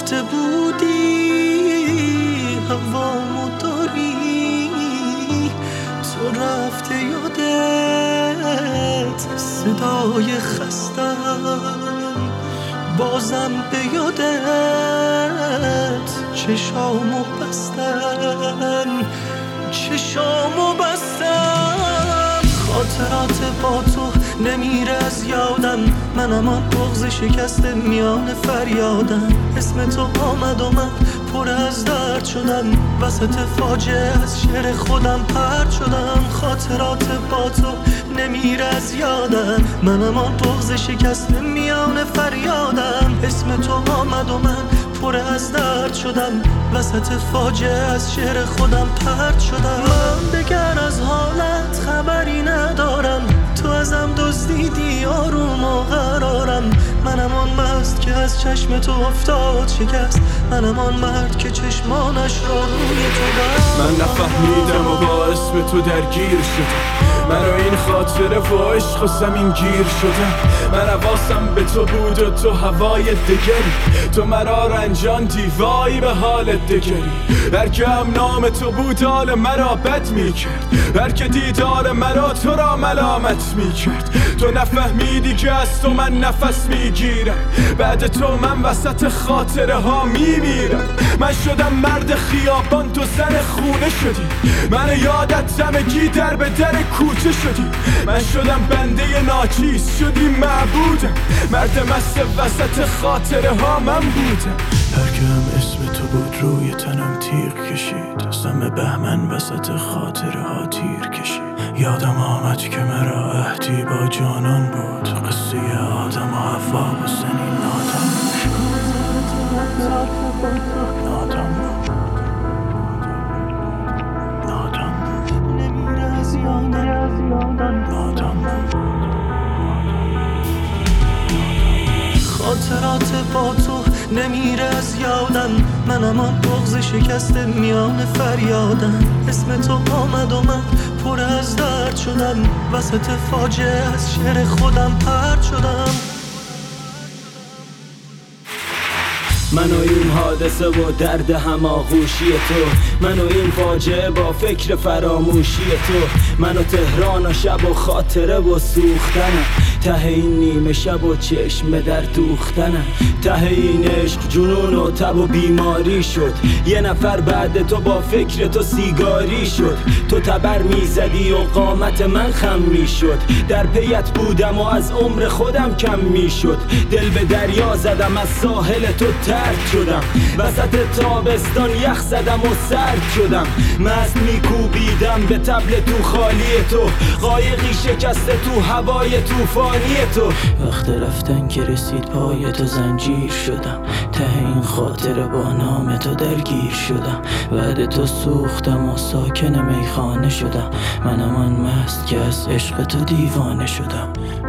گفته بودی هوامو داری، تو رفته یادت صدای خستم، بازم به یادت چشامو بستم. خاطرات با تو نمیره از یادم، منم آن بغض شکسته میان فریادم. اسم تو آمد و من پر از درد شدم، وسط فاجعه از شعر خودم پرد شدم. خاطرات با تو نمیره از یادم، منم آن بغض شکسته میان فریادم. اسم تو آمد و من پر از درد شدم، وسط فاجعه از شعر خودم پرد شدم. من دگر از حالت خبری ندارم، تو ازم دزدیدی آروم و قرارم. منم آن مست که از چشم تو افتاد شکست، منم آن مرد که چشمانش را روی تو بست. من نفهمیدم و با اسم تو درگیر شدم، من و این خاطره و عشق و زمین گیر شدم. من حواسم به تو بود و تو هوای دگری، تو مرا رنجاندی وای به حال دگری. هر که هم نام تو بود حال مرا بد میکرد، هر که دیدار مرا تو را ملامت میکرد. تو نفهمیدی که از تو من نفس میگیرم، بعد تو من وسط خاطره ها میمیرم. من شدم مرد خیابان، تو زن خونه شدی، من یادت زمگی در به در کوچه شدی. من شدم بنده ناچیز، شدی معبودم، مرد مست وسط خاطره ها من بودم. هر که هم اسم تو بود روی تنم تیغ کشید، سم بهمن وسط خاطره ها تیر کشید. یادم آمد که مرا عهدی با جانان بود، قصه آدم و حوا و سنین نادم خاطرات با تو نمیره از یادم، منم آن بغض شکسته میان فریادم. اسم تو آمد و من پر از درد شدم، وسط فاجعه از شعر خودم پرد شدم. من و این حادثه و درد هماغوشی تو، من و این فاجعه با فکر فراموشی تو. من و تهران و شب و خاطره و سوختنم، ته این نیمه شب و چشم در دوختنم. ته این عشق جنون و تب و بیماری شد، یه نفر بعد تو با فکر تو سیگاری شد. تو تبر میزدی و قامت من خم میشد، در پیت بودم و از عمر خودم کم میشد. دل به دریا زدم از ساحل تو ترک شدم، وسط تابستان یخ زدم و سرد شدم. مست میکوبیدم به طبل تو خالی تو، قایقی شکسته تو هوای طوفانی تو. وقت رفتن که رسید پای تو زنجیر شدم، ته این خاطره با نام تو درگیر شدم. بعد تو سوختم و ساکن میخانه شدم، منم آن مست که از عشق تو دیوانه شدم.